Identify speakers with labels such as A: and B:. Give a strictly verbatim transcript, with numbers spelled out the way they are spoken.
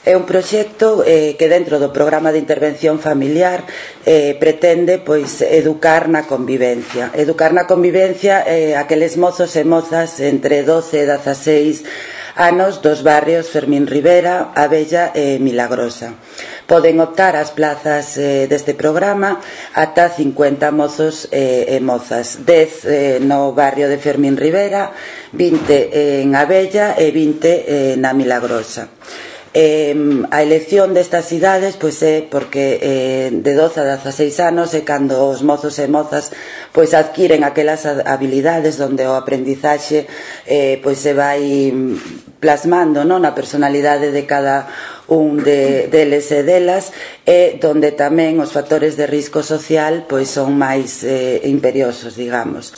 A: É un proxecto eh, que dentro do programa de intervención familiar eh, pretende pois educar na convivencia. Educar na convivencia eh, aqueles mozos e mozas entre doce e dezaseis anos dos barrios Fermín Rivera, Abella e Milagrosa. Poden optar ás plazas eh, deste programa ata cincuenta mozos eh, e mozas, dez eh, no barrio de Fermín Rivera, vinte en Abella e vinte eh, na Milagrosa. Eh, a elección destas idades pois é porque eh, de doce a dezaseis anos é cando os mozos e mozas pois adquiren aquelas habilidades onde o aprendizaxe eh, pois se vai plasmando, non, na personalidade de cada un de, deles e delas, e donde tamén os factores de risco social pois son máis eh, imperiosos, digamos.